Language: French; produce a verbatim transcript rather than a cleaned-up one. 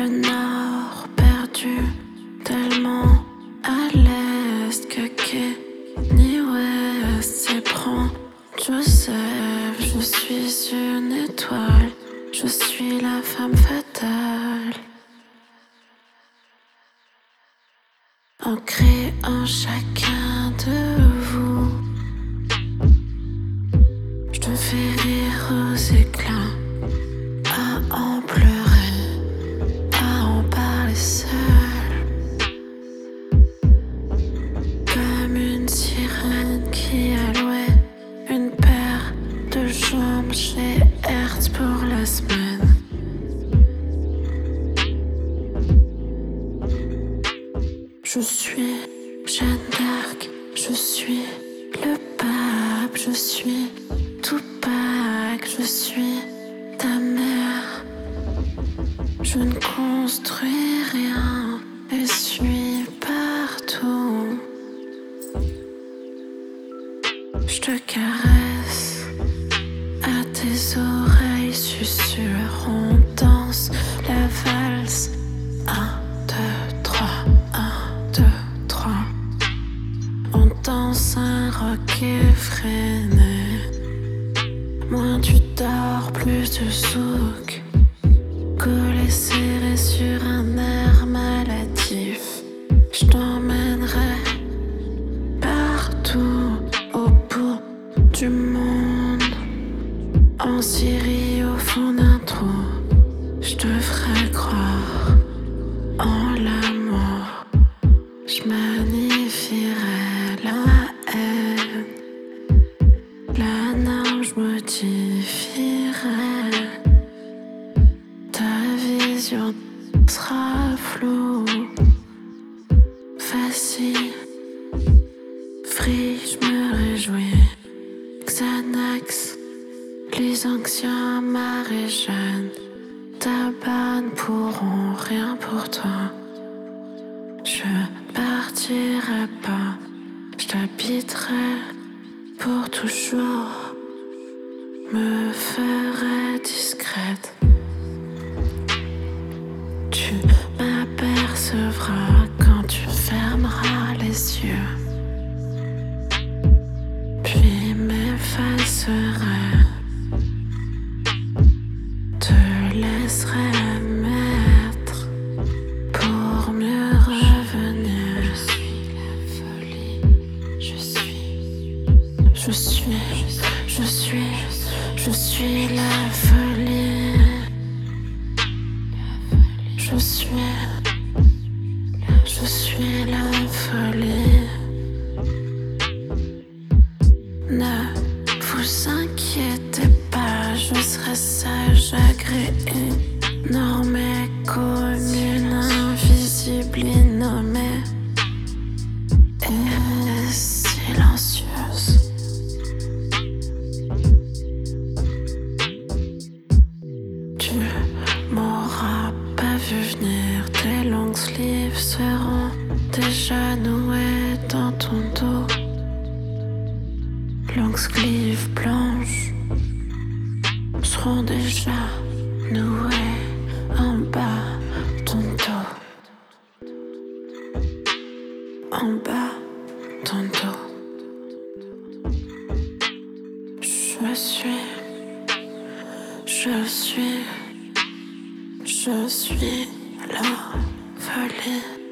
le nord perdu, tellement à l'est que Kenny West s'éprend. Joseph, je suis une étoile, je suis la femme fatale. Ancré en chacun de vous, je te fais rire aux éclats, à en pleurer, à en parler seul, comme une sirène qui a loué une paire de jambes chez Hertz pour la semaine. Je suis Jeanne d'Arc, je suis le pape, je suis Tupac, je suis ta mère. Je ne construis rien et suis partout. Je te caresse à tes oreilles, susurre, on danse la valse. Un, deux, trois, un, deux, trois. On danse un rock effréné. Moins tu dors, plus de souk. Collé serré sur un air maladif. Je t'emmènerai partout au bout du monde. En Syrie au fond d'un trou, je te ferai croire en l'amour. Je magnifierai la haine. La norme, je modifierai. Ta vision sera floue. Facile, free, je me réjouis. Xanax, les anciens maréjades. Tabac ne pourront rien pour toi. Je partirai pas, je t'habiterai pour toujours. Me ferai discrète. Tu m'apercevras quand tu fermeras les yeux. Puis m'effacerai. Te laisserai mettre pour mieux revenir. Je suis la folie. Je suis. Je suis. Je suis. Je suis la folie. Je suis. Je suis la folie. Ne vous inquiétez pas, je serai sage, agréé, normée, commune, invisible, innommée et silencieuse. Tu m'auras pas vu venir, tes longs sleeves seront déjà noués dans ton dos. Longues sleeves blanches seront déjà nouées en bas ton dos. En bas ton dos. Je suis, je suis, je suis la folie.